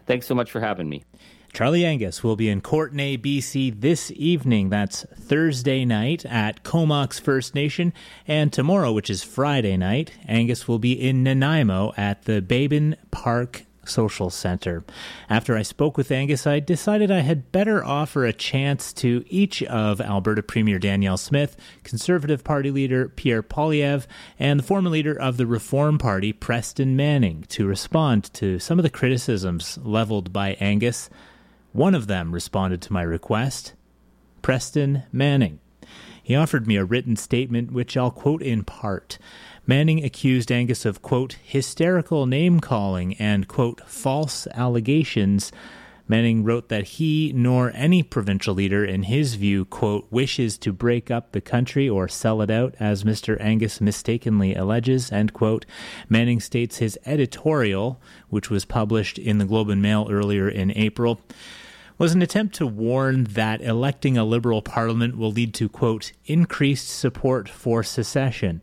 Thanks so much for having me. Charlie Angus will be in Courtenay, BC this evening. That's Thursday night at Comox First Nation. And tomorrow, which is Friday night, Angus will be in Nanaimo at the Babin Park Social Center. After I spoke with Angus, I decided I had better offer a chance to each of Alberta Premier Danielle Smith, Conservative Party leader Pierre Poilievre, and the former leader of the Reform Party, Preston Manning, to respond to some of the criticisms leveled by Angus. One of them responded to my request, Preston Manning. He offered me a written statement, which I'll quote in part. Manning accused Angus of, quote, hysterical name-calling and, quote, false allegations. Manning wrote that he nor any provincial leader, in his view, quote, wishes to break up the country or sell it out, as Mr. Angus mistakenly alleges, end quote. Manning states his editorial, which was published in the Globe and Mail earlier in April, was an attempt to warn that electing a Liberal Parliament will lead to, quote, increased support for secession.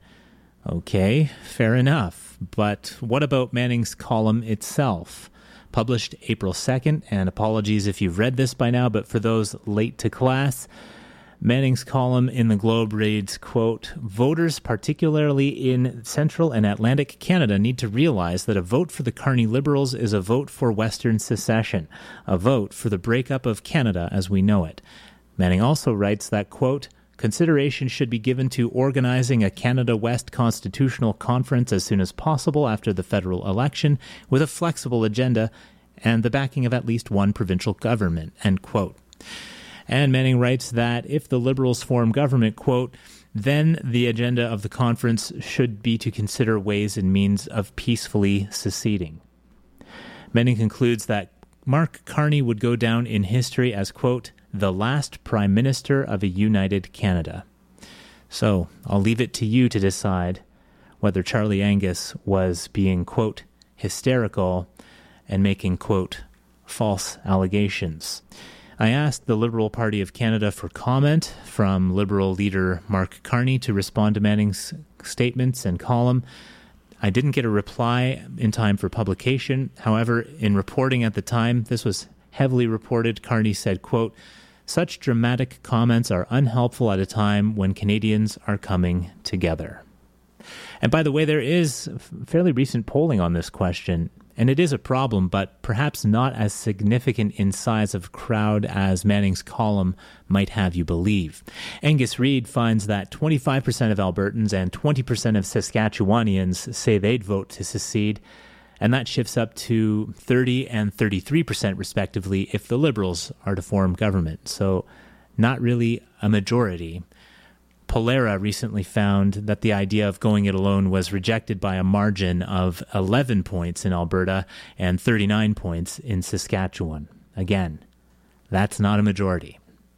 Okay, fair enough. But what about Manning's column itself? Published April 2nd, and apologies if you've read this by now, but for those late to class, Manning's column in the Globe reads, quote, voters, particularly in Central and Atlantic Canada, need to realize that a vote for the Carney Liberals is a vote for Western secession, a vote for the breakup of Canada as we know it. Manning also writes that, quote, consideration should be given to organizing a Canada West Constitutional Conference as soon as possible after the federal election with a flexible agenda and the backing of at least one provincial government, end quote. And Manning writes that if the Liberals form government, quote, then the agenda of the conference should be to consider ways and means of peacefully seceding. Manning concludes that Mark Carney would go down in history as, quote, the last Prime Minister of a united Canada. So I'll leave it to you to decide whether Charlie Angus was being, quote, hysterical and making, quote, false allegations. I asked the Liberal Party of Canada for comment from Liberal leader Mark Carney to respond to Manning's statements and column. I didn't get a reply in time for publication. However, in reporting at the time, this was heavily reported. Carney said, quote, such dramatic comments are unhelpful at a time when Canadians are coming together. And by the way, there is fairly recent polling on this question, and it is a problem, but perhaps not as significant in size of crowd as Manning's column might have you believe. Angus Reid finds that 25% of Albertans and 20% of Saskatchewanians say they'd vote to secede, and that shifts up to 30 and 33% respectively if the Liberals are to form government. So not really a majority. Polera recently found that the idea of going it alone was rejected by a margin of 11 points in Alberta and 39 points in Saskatchewan. Again, that's not a majority.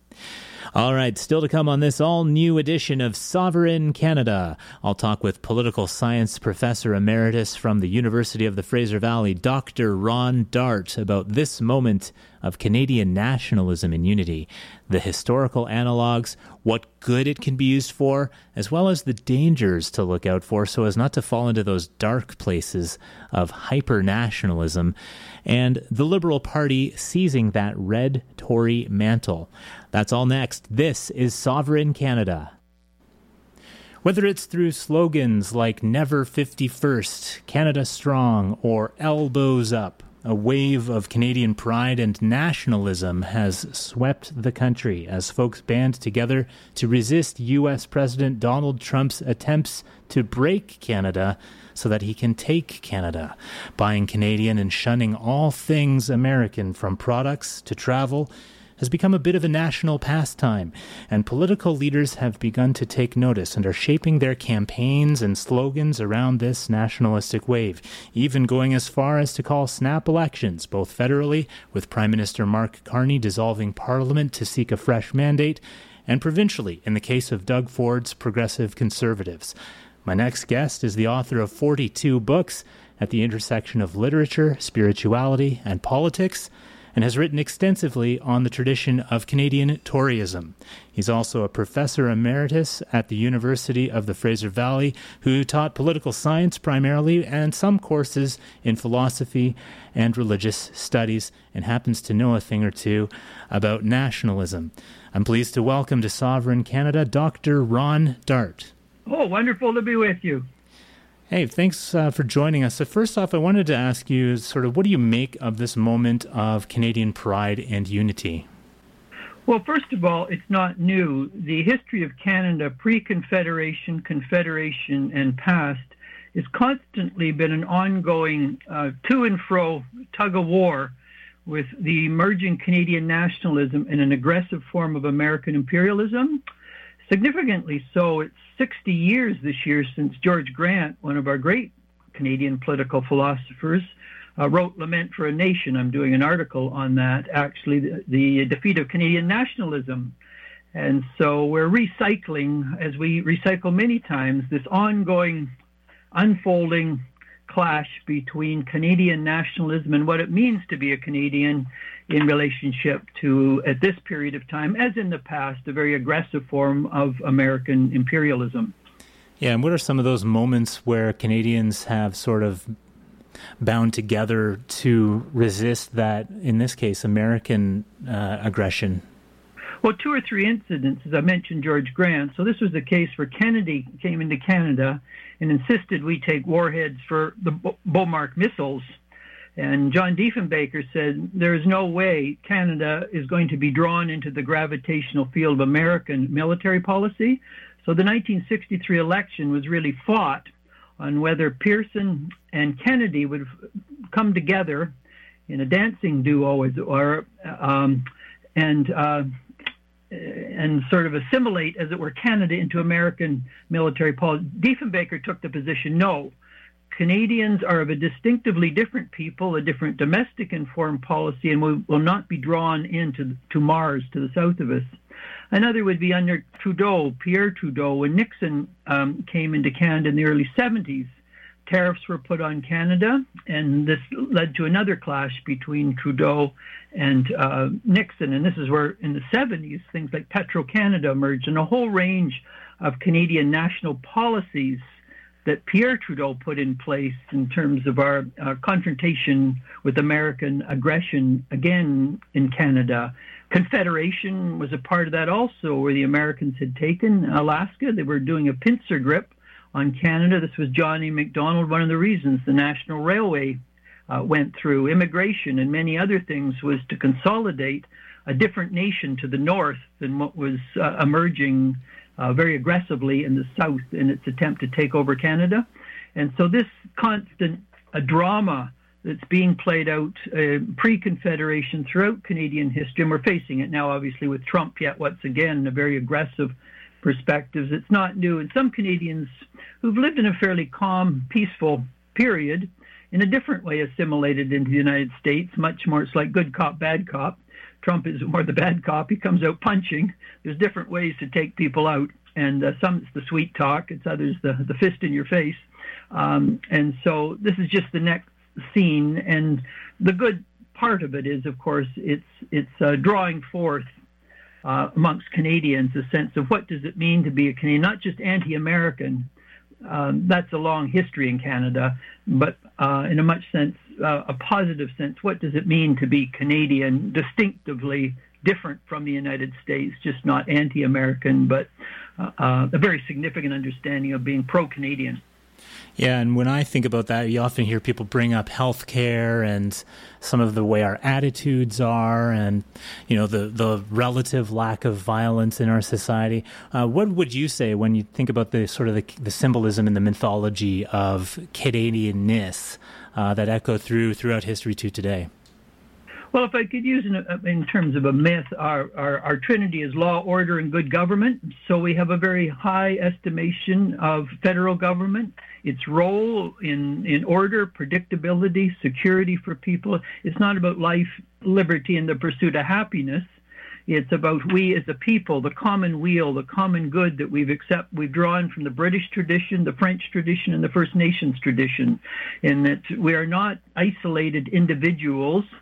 All right, still to come on this all-new edition of Sovereign Canada. I'll talk with political science professor emeritus from the University of the Fraser Valley, Dr. Ron Dart, about this moment of Canadian nationalism and unity, the historical analogues, what good it can be used for, as well as the dangers to look out for so as not to fall into those dark places of hyper-nationalism, and the Liberal Party seizing that red Tory mantle. That's all next. This is Sovereign Canada. Whether it's through slogans like Never 51st, Canada Strong, or Elbows Up, a wave of Canadian pride and nationalism has swept the country as folks band together to resist U.S. President Donald Trump's attempts to break Canada so that he can take Canada, buying Canadian and shunning all things American, from products to travel, has become a bit of a national pastime, and political leaders have begun to take notice and are shaping their campaigns and slogans around this nationalistic wave, even going as far as to call snap elections, both federally, with Prime Minister Mark Carney dissolving Parliament to seek a fresh mandate, and provincially, in the case of Doug Ford's Progressive Conservatives. My next guest is the author of 42 books at the intersection of literature, spirituality, and politics, and has written extensively on the tradition of Canadian Toryism. He's also a professor emeritus at the University of the Fraser Valley, who taught political science primarily and some courses in philosophy and religious studies, and happens to know a thing or two about nationalism. I'm pleased to welcome to Sovereign Canada Dr. Ron Dart. Oh, wonderful to be with you. Hey, thanks for joining us. So first off, I wanted to ask you sort of what do you make of this moment of Canadian pride and unity? Well, first of all, it's not new. The history of Canada, pre-Confederation, Confederation, and past, has constantly been an ongoing to and fro tug-of-war with the emerging Canadian nationalism and an aggressive form of American imperialism. Significantly so, it's 60 years this year since George Grant, one of our great Canadian political philosophers, wrote Lament for a Nation. I'm doing an article on that, actually, the defeat of Canadian nationalism. And so we're recycling, as we recycle many times, this ongoing, unfolding clash between Canadian nationalism and what it means to be a Canadian in relationship to, at this period of time, as in the past, a very aggressive form of American imperialism. Yeah, and what are some of those moments where Canadians have sort of bound together to resist that, in this case, American aggression? Well, 2 or 3 incidents, as I mentioned, George Grant. So this was the case where Kennedy came into Canada and insisted we take warheads for the Bomarc missiles. And John Diefenbaker said, there is no way Canada is going to be drawn into the gravitational field of American military policy. So the 1963 election was really fought on whether Pearson and Kennedy would come together in a dancing duo, and sort of assimilate, as it were, Canada into American military policy. Diefenbaker took the position, no, Canadians are of a distinctively different people, a different domestic and foreign policy, and we will not be drawn into Mars to the south of us. Another would be under Trudeau, Pierre Trudeau, when Nixon came into Canada in the early 70s. Tariffs were put on Canada, and this led to another clash between Trudeau and Nixon. And this is where, in the 70s, things like Petro-Canada emerged, and a whole range of Canadian national policies that Pierre Trudeau put in place in terms of our confrontation with American aggression, again, in Canada. Confederation was a part of that also, where the Americans had taken Alaska. They were doing a pincer grip on Canada. This was John A. Macdonald. One of the reasons the National Railway went through. Immigration and many other things was to consolidate a different nation to the north than what was emerging very aggressively in the south in its attempt to take over Canada. And so this constant drama that's being played out pre-Confederation throughout Canadian history, and we're facing it now obviously with Trump yet once again, a very aggressive perspectives. It's not new. And some Canadians who've lived in a fairly calm, peaceful period, in a different way assimilated into the United States, much more, it's like good cop, bad cop. Trump is more the bad cop. He comes out punching. There's different ways to take people out. And some it's the sweet talk. It's others the fist in your face. And so this is just the next scene. And the good part of it is, of course, it's drawing forth amongst Canadians a sense of what does it mean to be a Canadian, not just anti-American. That's a long history in Canada, but in a much sense, a positive sense, what does it mean to be Canadian, distinctively different from the United States, just not anti-American, but a very significant understanding of being pro-Canadian. Yeah, and when I think about that, you often hear people bring up healthcare and some of the way our attitudes are, and the relative lack of violence in our society. What would you say when you think about the sort of the symbolism and the mythology of Canadianness that echo throughout history to today? Well, if I could use in terms of a myth, our trinity is law, order, and good government. So we have a very high estimation of federal government, its role in order, predictability, security for people. It's not about life, liberty, and the pursuit of happiness. It's about we as a people, the common weal, the common good that we've drawn from the British tradition, the French tradition, and the First Nations tradition, in that we are not isolated individuals.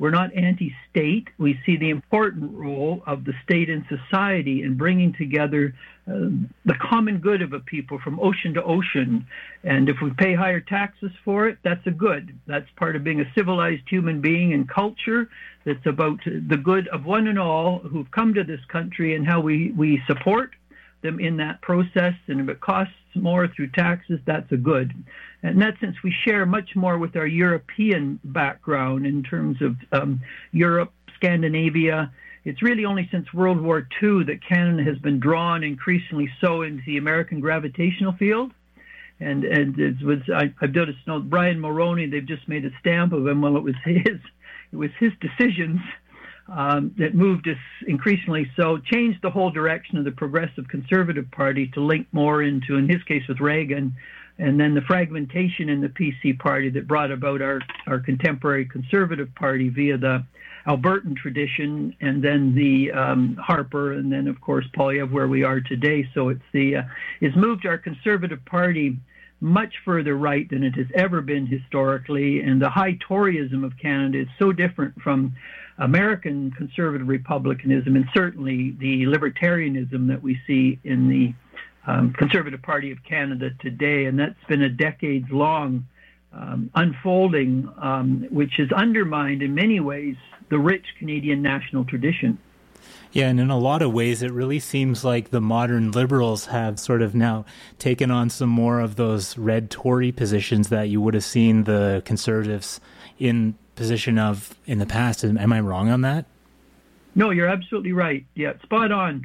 We're not anti-state. We see the important role of the state in society in bringing together the common good of a people from ocean to ocean. And if we pay higher taxes for it, that's a good. That's part of being a civilized human being and culture. That's about the good of one and all who've come to this country and how we support them in that process. And if it costs more through taxes, that's a good. And in that sense, we share much more with our European background in terms of Europe, Scandinavia. It's really only since World War II that Canada has been drawn increasingly so into the American gravitational field. And it was, I've noticed, Brian Mulroney, they've just made a stamp of him. Well, it was his decisions that moved us increasingly so, changed the whole direction of the Progressive Conservative Party to link more into, in his case with Reagan, and then the fragmentation in the PC party that brought about our contemporary Conservative Party via the Albertan tradition, and then the Harper, and then, of course, Poilievre, where we are today. So it's moved our Conservative Party much further right than it has ever been historically, and the high Toryism of Canada is so different from American conservative republicanism, and certainly the libertarianism that we see in the Conservative Party of Canada today. And that's been a decades-long unfolding, which has undermined in many ways the rich Canadian national tradition. Yeah, and in a lot of ways, it really seems like the modern Liberals have sort of now taken on some more of those red Tory positions that you would have seen the Conservatives in position of in the past. Am I wrong on that? No, you're absolutely right. Yeah, spot on.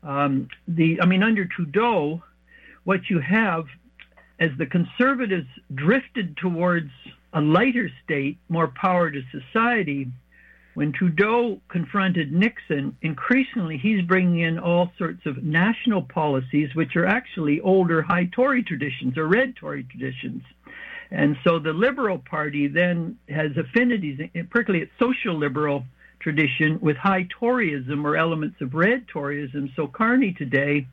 Under Trudeau, what you have as the Conservatives drifted towards a lighter state, more power to society, when Trudeau confronted Nixon, increasingly he's bringing in all sorts of national policies, which are actually older high Tory traditions or red Tory traditions. And so the Liberal Party then has affinities, particularly its social liberal tradition, with high Toryism or elements of red Toryism. So Carney today,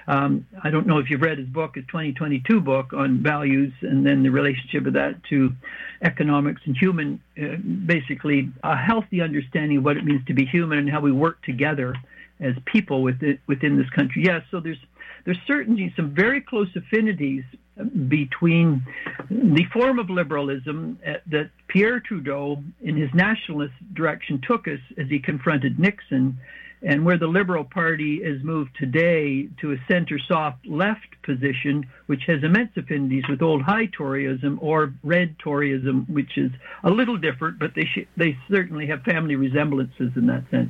I don't know if you've read his book, his 2022 book on values, and then the relationship of that to economics and human, basically a healthy understanding of what it means to be human and how we work together as people within this country. Yes, so there's certainly some very close affinities between the form of liberalism that Pierre Trudeau in his nationalist direction took us as he confronted Nixon, and where the Liberal Party has moved today to a center-soft left position, which has immense affinities with old high Toryism or red Toryism, which is a little different, but they certainly have family resemblances in that sense.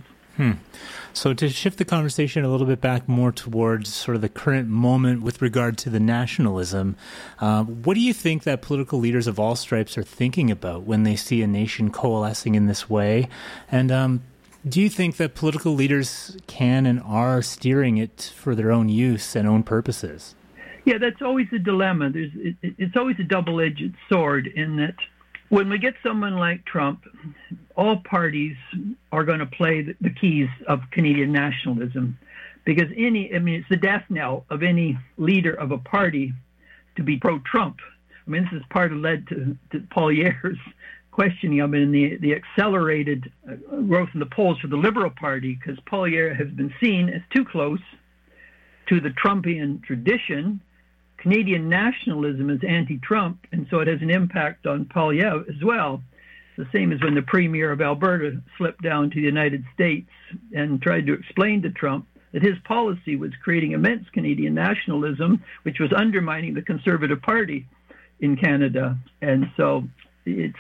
So to shift the conversation a little bit back more towards sort of the current moment with regard to the nationalism, what do you think that political leaders of all stripes are thinking about when they see a nation coalescing in this way? And do you think that political leaders can and are steering it for their own use and own purposes? Yeah, that's always a dilemma. It's always a double-edged sword in that when we get someone like Trump, all parties are going to play the keys of Canadian nationalism, because it's the death knell of any leader of a party to be pro-Trump. This is part of led to Poilievre's questioning of the accelerated growth in the polls for the Liberal Party, because Poilievre has been seen as too close to the Trumpian tradition. Canadian nationalism is anti-Trump, and so it has an impact on Poilievre as well. It's the same as when the Premier of Alberta slipped down to the United States and tried to explain to Trump that his policy was creating immense Canadian nationalism, which was undermining the Conservative Party in Canada. And so it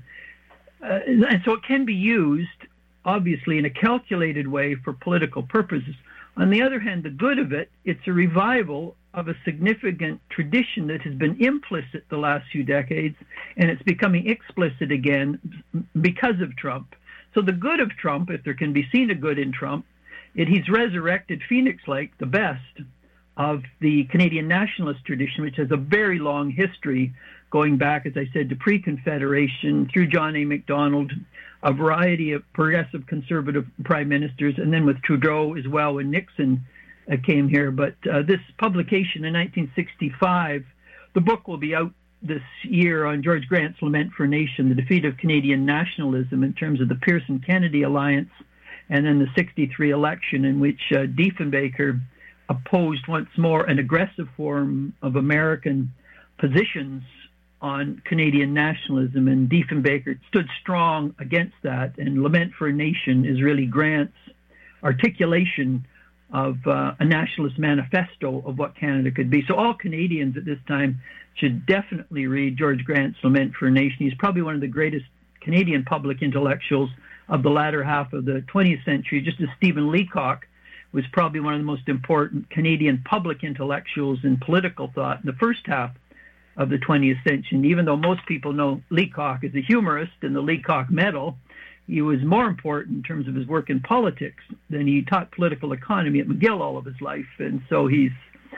can be used, obviously, in a calculated way for political purposes. On the other hand, the good of it, it's a revival of a significant tradition that has been implicit the last few decades, and it's becoming explicit again because of Trump. So the good of Trump, if there can be seen a good in Trump, he's resurrected Phoenix-like, the best of the Canadian nationalist tradition, which has a very long history going back, as I said, to pre-Confederation, through John A. Macdonald, a variety of progressive conservative prime ministers, and then with Trudeau as well when Nixon came here. But this publication in 1965, the book will be out this year on George Grant's Lament for a Nation, the defeat of Canadian nationalism in terms of the Pearson-Kennedy alliance, and then the 63 election in which Diefenbaker opposed once more an aggressive form of American positions on Canadian nationalism, and Diefenbaker stood strong against that. And Lament for a Nation is really Grant's articulation of a nationalist manifesto of what Canada could be. So all Canadians at this time should definitely read George Grant's Lament for a Nation. He's probably one of the greatest Canadian public intellectuals of the latter half of the 20th century, just as Stephen Leacock was probably one of the most important Canadian public intellectuals in political thought in the first half of the 20th century. And even though most people know Leacock as a humorist and the Leacock Medal, he was more important in terms of his work in politics. Than he taught political economy at McGill all of his life, and so he's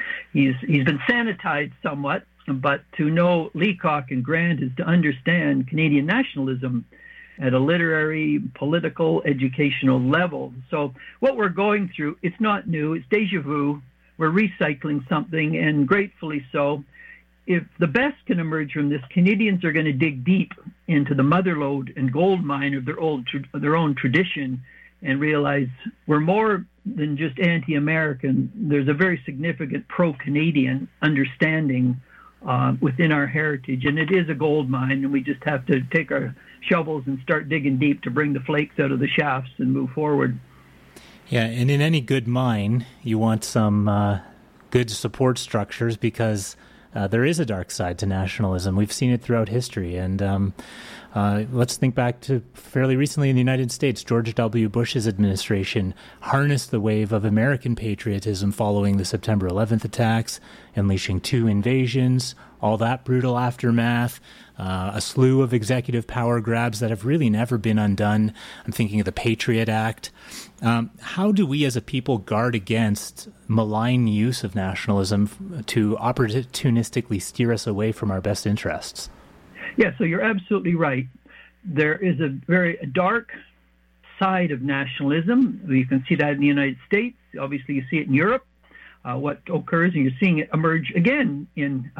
been sanitized somewhat. But to know Leacock and Grant is to understand Canadian nationalism at a literary, political, educational level. So what we're going through, it's not new, it's déjà vu. We're recycling something, and gratefully so. If the best can emerge from this, Canadians are going to dig deep into the motherlode and gold mine of their own tradition and realize we're more than just anti-American. There's a very significant pro-Canadian understanding within our heritage, and it is a gold mine, and we just have to take our shovels and start digging deep to bring the flakes out of the shafts and move forward. Yeah, and in any good mine, you want some good support structures, because there is a dark side to nationalism. We've seen it throughout history. And let's think back to fairly recently in the United States. George W. Bush's administration harnessed the wave of American patriotism following the September 11th attacks, unleashing 2 invasions, all that brutal aftermath, a slew of executive power grabs that have really never been undone. I'm thinking of the Patriot Act. How do we as a people guard against malign use of nationalism to opportunistically steer us away from our best interests? Yeah, so you're absolutely right. There is a very dark side of nationalism. You can see that in the United States. Obviously, you see it in Europe. What occurs, and you're seeing it emerge again in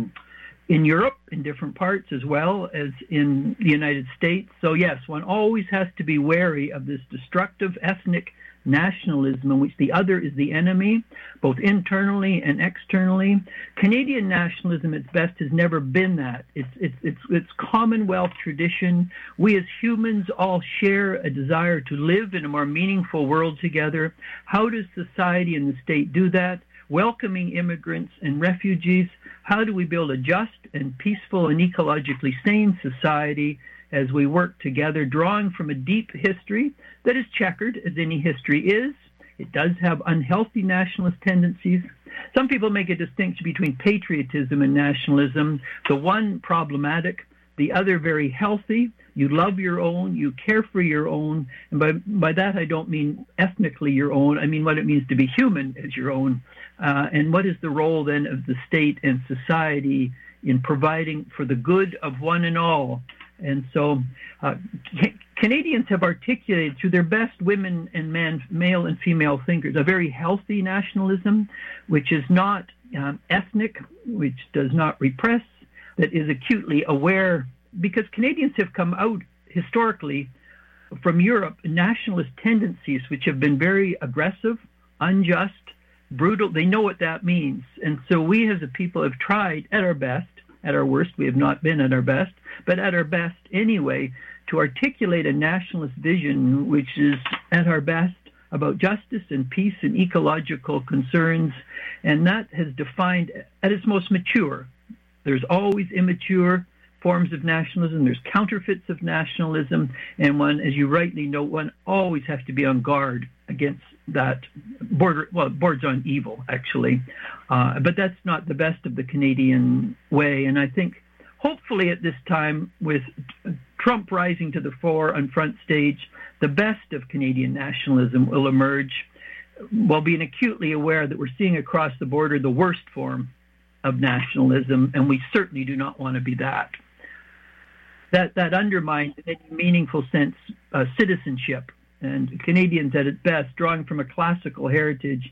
Europe, in different parts, as well as in the United States. So yes, one always has to be wary of this destructive ethnic nationalism in which the other is the enemy, both internally and externally. Canadian nationalism, at its best, has never been that. It's Commonwealth tradition. We as humans all share a desire to live in a more meaningful world together. How does society and the state do that? Welcoming immigrants and refugees. How do we build a just and peaceful and ecologically sane society as we work together, drawing from a deep history that is checkered, as any history is? It does have unhealthy nationalist tendencies. Some people make a distinction between patriotism and nationalism, the one problematic, the other very healthy. You love your own, you care for your own, and by that I don't mean ethnically your own, I mean what it means to be human as your own. And what is the role then of the state and society in providing for the good of one and all? And so Canadians have articulated through their best women and male and female thinkers a very healthy nationalism, which is not ethnic, which does not repress, that is acutely aware, because Canadians have come out historically from Europe nationalist tendencies which have been very aggressive, unjust, brutal. They know what that means. And so we as a people have tried at our best. At our worst, we have not been at our best, but at our best anyway, to articulate a nationalist vision which is at our best about justice and peace and ecological concerns. And that has defined at its most mature. There's always immature forms of nationalism. There's counterfeits of nationalism. And one, as you rightly note, one always has to be on guard against that boards on evil, actually. But that's not the best of the Canadian way. And I think hopefully at this time, with Trump rising to the fore on front stage, the best of Canadian nationalism will emerge while being acutely aware that we're seeing across the border the worst form of nationalism, and we certainly do not want to be that. That undermines in any meaningful sense citizenship. And Canadians at its best, drawing from a classical heritage,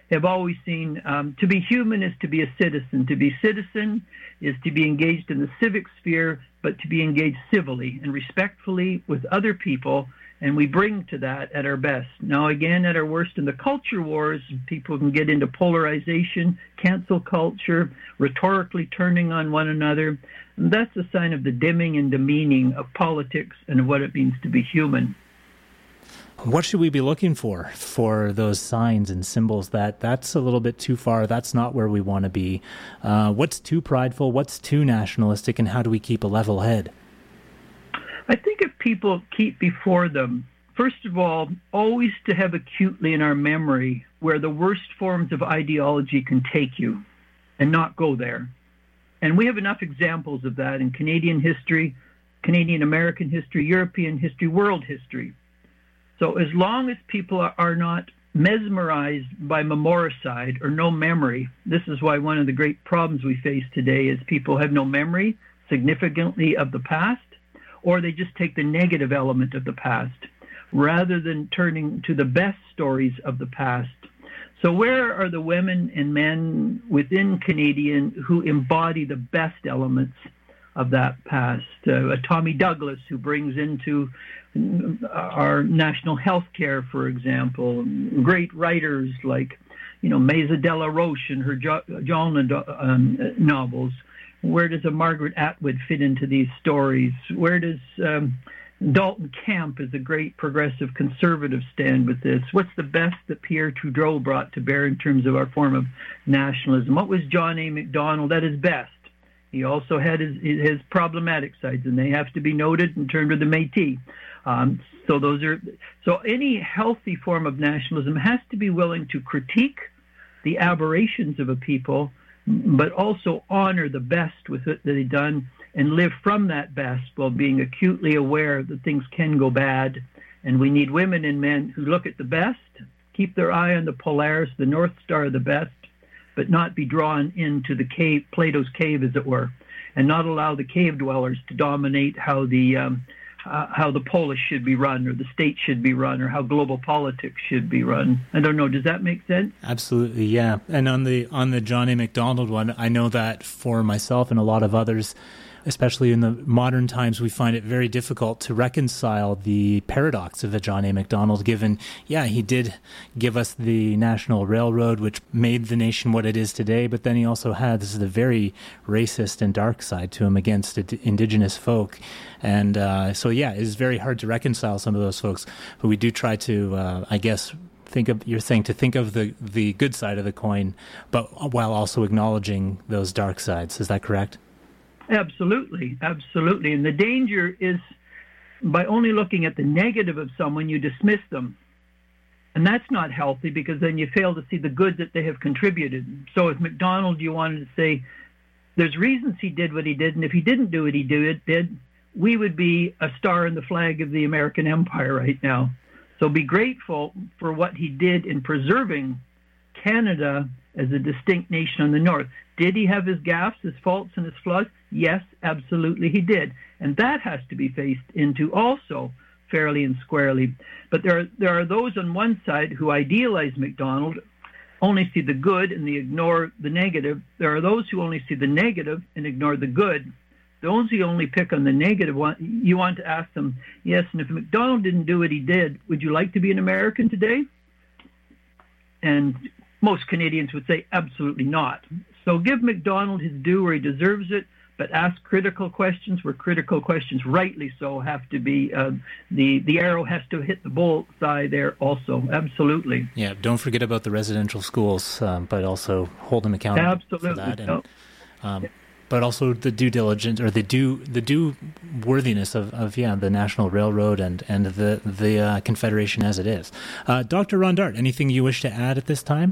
have always seen to be human is to be a citizen. To be citizen is to be engaged in the civic sphere, but to be engaged civilly and respectfully with other people, and we bring to that at our best. Now, again, at our worst in the culture wars, people can get into polarization, cancel culture, rhetorically turning on one another. And that's a sign of the dimming and demeaning of politics and of what it means to be human. What should we be looking for those signs and symbols that that's a little bit too far, that's not where we want to be? What's too prideful, what's too nationalistic, and how do we keep a level head? I think if people keep before them, first of all, always to have acutely in our memory where the worst forms of ideology can take you and not go there. And we have enough examples of that in Canadian history, Canadian-American history, European history, world history. So as long as people are not mesmerized by memoricide or no memory, this is why one of the great problems we face today is people have no memory significantly of the past, or they just take the negative element of the past rather than turning to the best stories of the past. So where are the women and men within Canadian who embody the best elements of that past? Tommy Douglas, who brings into our national health care, for example, great writers like, Maisa de la Roche and her Jalna novels. Where does a Margaret Atwood fit into these stories? Where does Dalton Camp as a great progressive conservative stand with this? What's the best that Pierre Trudeau brought to bear in terms of our form of nationalism? What was John A. Macdonald at his best? He also had his problematic sides, and they have to be noted in terms of the Métis. So any healthy form of nationalism has to be willing to critique the aberrations of a people, but also honor the best with it that they've done and live from that best while being acutely aware that things can go bad. And we need women and men who look at the best, keep their eye on the Polaris, the North Star of the best, but not be drawn into the cave, Plato's cave, as it were, and not allow the cave dwellers to dominate how the Polish should be run, or the state should be run, or how global politics should be run. I don't know. Does that make sense? Absolutely, yeah. And on the John A. Macdonald one, I know that for myself and a lot of others, especially in the modern times, we find it very difficult to reconcile the paradox of a John A. Macdonald, given, he did give us the National Railroad, which made the nation what it is today, but then he also had the very racist and dark side to him against Indigenous folk. And it is very hard to reconcile some of those folks, but we do try to, think of the good side of the coin, but while also acknowledging those dark sides. Is that correct? Absolutely, absolutely. And the danger is by only looking at the negative of someone, you dismiss them. And that's not healthy, because then you fail to see the good that they have contributed. So if Macdonald, you wanted to say, there's reasons he did what he did, and if he didn't do what he did, we would be a star in the flag of the American empire right now. So be grateful for what he did in preserving Canada as a distinct nation on the north. Did he have his gaffes, his faults, and his flaws? Yes, absolutely he did. And that has to be faced into also fairly and squarely. But there are those on one side who idealize Macdonald, only see the good and ignore the negative. There are those who only see the negative and ignore the good. Those who only pick on the negative, you want to ask them, yes, and if Macdonald didn't do what he did, would you like to be an American today? And most Canadians would say absolutely not. So give Macdonald his due where he deserves it, but ask critical questions where critical questions, rightly so, have to be, the arrow has to hit the bullseye there also. Absolutely. Yeah, don't forget about the residential schools, but also hold them accountable for that. And, but also the due diligence, or the due worthiness of the National Railroad and the Confederation as it is. Dr. Ron Dart, anything you wish to add at this time?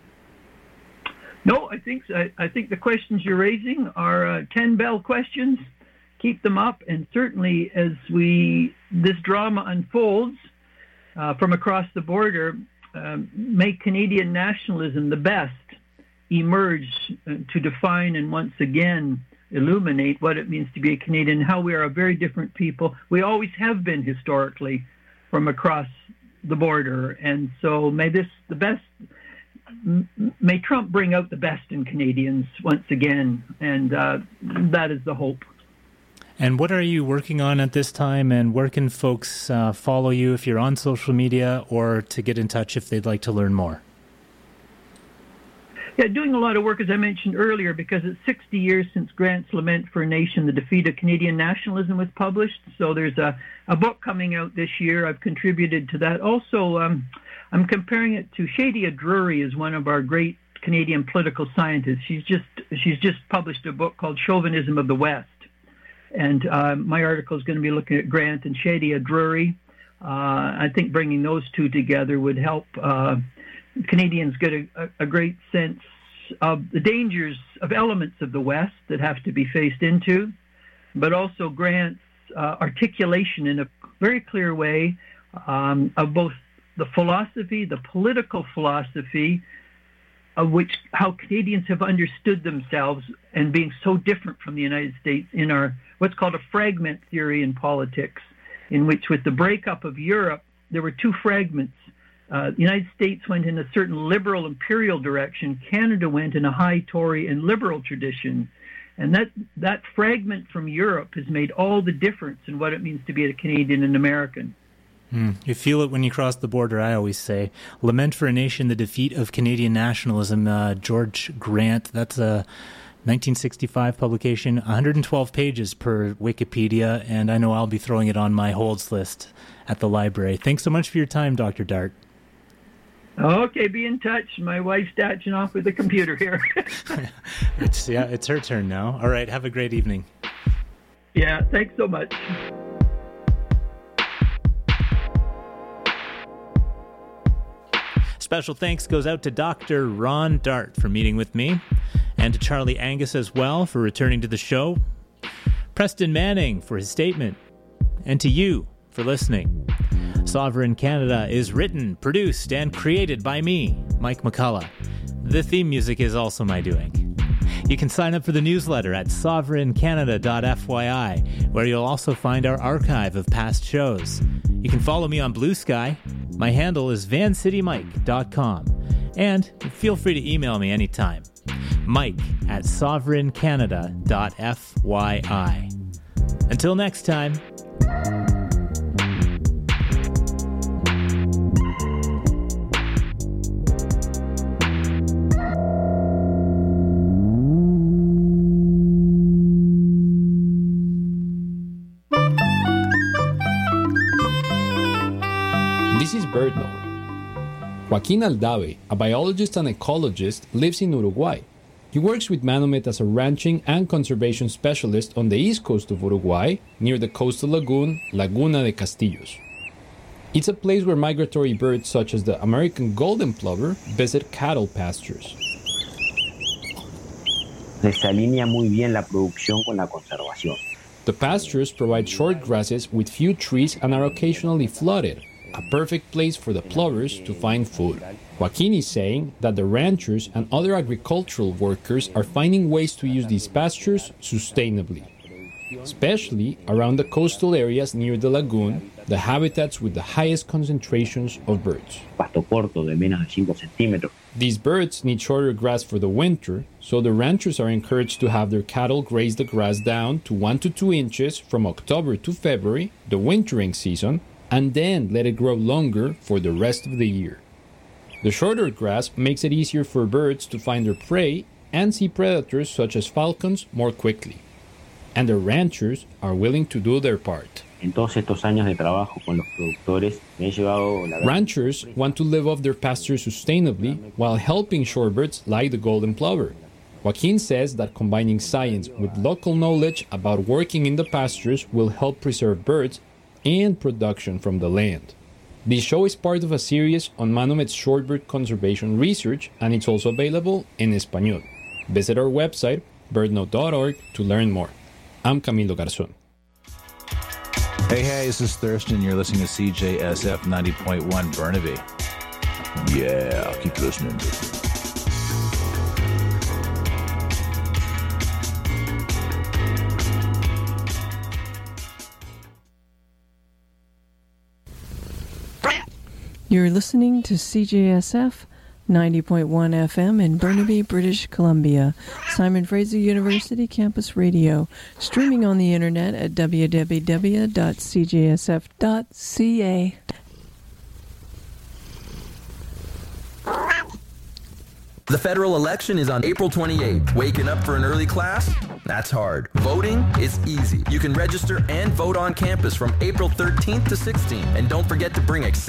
No, I think the questions you're raising are 10-bell questions. Keep them up, and certainly as this drama unfolds from across the border, make Canadian nationalism the best emerge to define and once again illuminate what it means to be a Canadian, how we are a very different people. We always have been historically from across the border, and so may the best may Trump bring out the best in Canadians once again, and that is the hope. And what are you working on at this time, and where can folks follow you if you're on social media, or to get in touch if they'd like to learn more? Yeah, doing a lot of work, as I mentioned earlier, because it's 60 years since Grant's Lament for a Nation, The Defeat of Canadian Nationalism was published. So there's a book coming out this year. I've contributed to that. Also, I'm comparing it to Shadia Drury, is one of our great Canadian political scientists. She's just published a book called Chauvinism of the West. And my article is going to be looking at Grant and Shadia Drury. I think bringing those two together would help Canadians get a great sense of the dangers of elements of the West that have to be faced into, but also Grant's articulation in a very clear way of both the philosophy, the political philosophy, of which how Canadians have understood themselves and being so different from the United States in our what's called a fragment theory in politics, in which with the breakup of Europe, there were two fragments. The United States went in a certain liberal imperial direction. Canada went in a high Tory and liberal tradition. And that fragment from Europe has made all the difference in what it means to be a Canadian and American. You feel it when you cross the border, I always say. Lament for a Nation, The Defeat of Canadian Nationalism, George Grant. That's a 1965 publication, 112 pages per Wikipedia, and I know I'll be throwing it on my holds list at the library. Thanks so much for your time, Dr. Dart. Okay, be in touch. My wife's touching off with the computer here. It's her turn now. All right, have a great evening. Yeah, thanks so much. Special thanks goes out to Dr. Ron Dart for meeting with me, and to Charlie Angus as well for returning to the show, Preston Manning for his statement, and to you for listening. Sovereign Canada is written, produced, and created by me, Mike McCullough. The theme music is also my doing. You can sign up for the newsletter at sovereigncanada.fyi, where you'll also find our archive of past shows. You can follow me on Blue Sky. My handle is vancitymike.com. And feel free to email me anytime. mike@sovereigncanada.fyi. Until next time. This is BirdNote. Joaquin Aldave, a biologist and ecologist, lives in Uruguay. He works with Manomet as a ranching and conservation specialist on the east coast of Uruguay, near the coastal lagoon, Laguna de Castillos. It's a place where migratory birds such as the American golden plover visit cattle pastures. Desalinea muy bien la producción con la conservación. The pastures provide short grasses with few trees and are occasionally flooded, a perfect place for the plovers to find food. Joaquin is saying that the ranchers and other agricultural workers are finding ways to use these pastures sustainably, especially around the coastal areas near the lagoon, the habitats with the highest concentrations of birds. Pasto corto de menos de 5 centímetros. These birds need shorter grass for the winter, so the ranchers are encouraged to have their cattle graze the grass down to 1 to 2 inches from October to February, the wintering season, and then let it grow longer for the rest of the year. The shorter grass makes it easier for birds to find their prey and see predators such as falcons more quickly. And the ranchers are willing to do their part. En todos estos años de trabajo con los productores, me he llevado la... Ranchers want to live off their pastures sustainably while helping shorebirds like the golden plover. Joaquin says that combining science with local knowledge about working in the pastures will help preserve birds and production from the land. This show is part of a series on Manomet's shorebird conservation research, and it's also available in Espanol. Visit our website, birdnote.org, to learn more. I'm Camilo Garzón. Hey, this is Thurston. You're listening to CJSF 90.1 Burnaby. Yeah, keep listening. You're listening to CJSF 90.1 FM in Burnaby, British Columbia. Simon Fraser University Campus Radio. Streaming on the internet at www.cjsf.ca. The federal election is on April 28th. Waking up for an early class? That's hard. Voting is easy. You can register and vote on campus from April 13th to 16th. And don't forget to bring accessories.